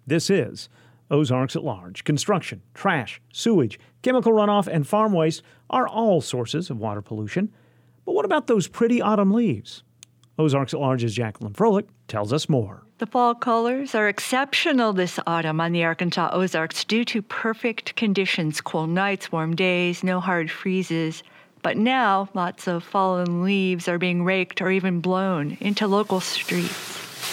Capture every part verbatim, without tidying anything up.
This is Ozarks at Large. Construction, trash, sewage, chemical runoff, and farm waste are all sources of water pollution. But what about those pretty autumn leaves? Ozarks at Large's Jacqueline Froelich tells us more. The fall colors are exceptional this autumn on the Arkansas Ozarks due to perfect conditions, cool nights, warm days, no hard freezes. But now, lots of fallen leaves are being raked or even blown into local streets.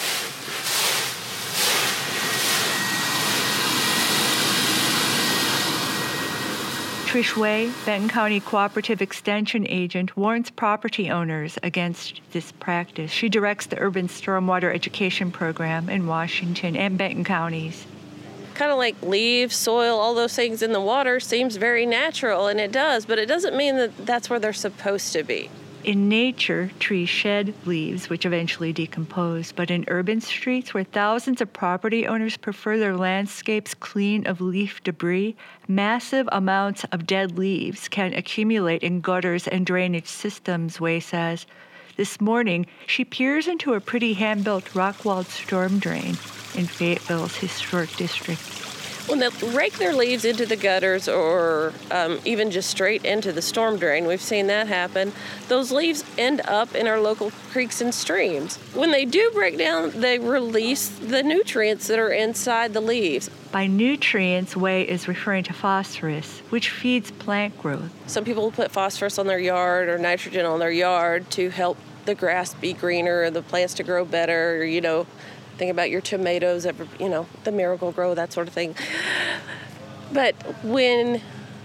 Trish Way, Benton County Cooperative Extension Agent, warns property owners against this practice. She directs the Urban Stormwater Education Program in Washington and Benton counties. Kind of like leaves, soil, all those things in the water seems very natural, and it does, but it doesn't mean that that's where they're supposed to be. In nature, trees shed leaves, which eventually decompose, but in urban streets where thousands of property owners prefer their landscapes clean of leaf debris, massive amounts of dead leaves can accumulate in gutters and drainage systems, Way says. This morning, she peers into a pretty hand-built rock-walled storm drain in Fayetteville's historic district. When they rake their leaves into the gutters or um, even just straight into the storm drain, we've seen that happen, those leaves end up in our local creeks and streams. When they do break down, they release the nutrients that are inside the leaves. By nutrients, Way is referring to phosphorus, which feeds plant growth. Some people will put phosphorus on their yard or nitrogen on their yard to help the grass be greener or the plants to grow better, or, you know, think about your tomatoes, you know, the Miracle-Gro, that sort of thing. But when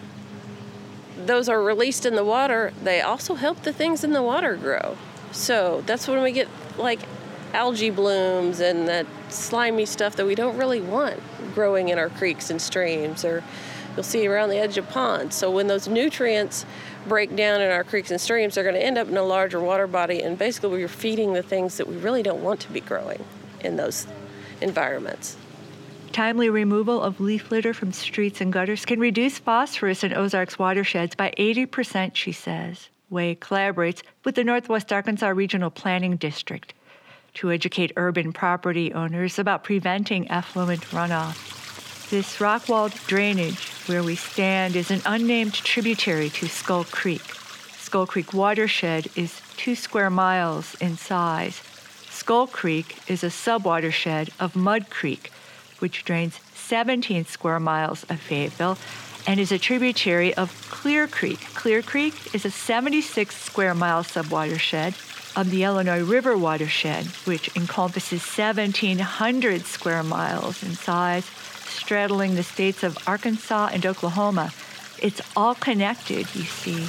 those are released in the water, they also help the things in the water grow. So that's when we get like algae blooms and that slimy stuff that we don't really want growing in our creeks and streams, or you'll see around the edge of ponds. So when those nutrients break down in our creeks and streams, they're going to end up in a larger water body, and basically we're feeding the things that we really don't want to be growing in those environments. Timely removal of leaf litter from streets and gutters can reduce phosphorus in Ozarks watersheds by eighty percent, she says. Way collaborates with the Northwest Arkansas Regional Planning District to educate urban property owners about preventing effluent runoff. This rock-walled drainage where we stand is an unnamed tributary to Skull Creek. Skull Creek watershed is two square miles in size. Skull Creek is a subwatershed of Mud Creek, which drains seventeen square miles of Fayetteville and is a tributary of Clear Creek. Clear Creek is a seventy-six square mile subwatershed of the Illinois River watershed, which encompasses seventeen hundred square miles in size, straddling the states of Arkansas and Oklahoma. It's all connected, you see.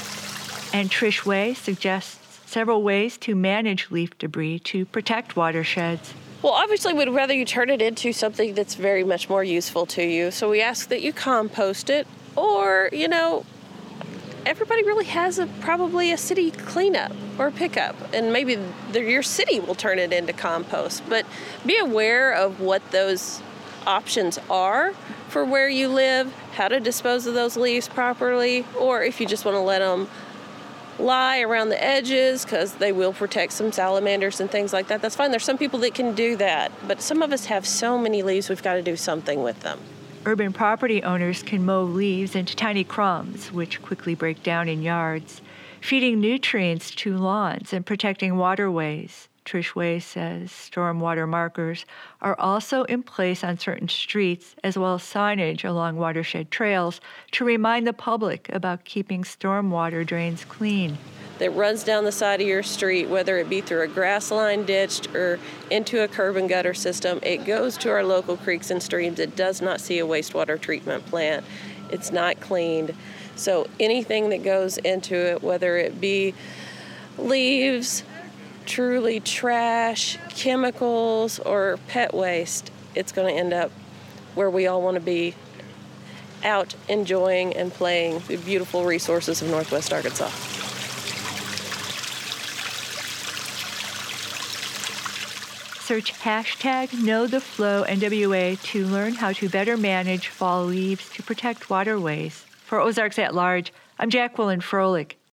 And Trish Way suggests several ways to manage leaf debris to protect watersheds. Well, obviously, we'd rather you turn it into something that's very much more useful to you. So we ask that you compost it, or, you know, everybody really has a probably a city cleanup or pickup, and maybe the, your city will turn it into compost. But be aware of what those options are for where you live, how to dispose of those leaves properly, or if you just want to let them lie around the edges because they will protect some salamanders and things like that. That's fine. There's some people that can do that, but some of us have so many leaves, we've got to do something with them. Urban property owners can mow leaves into tiny crumbs, which quickly break down in yards, feeding nutrients to lawns and protecting waterways. Trish Way says stormwater markers are also in place on certain streets, as well as signage along watershed trails to remind the public about keeping stormwater drains clean. That runs down the side of your street, whether it be through a grass line ditch or into a curb and gutter system, it goes to our local creeks and streams. It does not see a wastewater treatment plant. It's not cleaned. So anything that goes into it, whether it be leaves, truly trash, chemicals, or pet waste, it's going to end up where we all want to be, out enjoying and playing the beautiful resources of Northwest Arkansas. Search hashtag KnowTheFlowNWA to learn how to better manage fall leaves to protect waterways. For Ozarks at Large, I'm Jacqueline Froelich.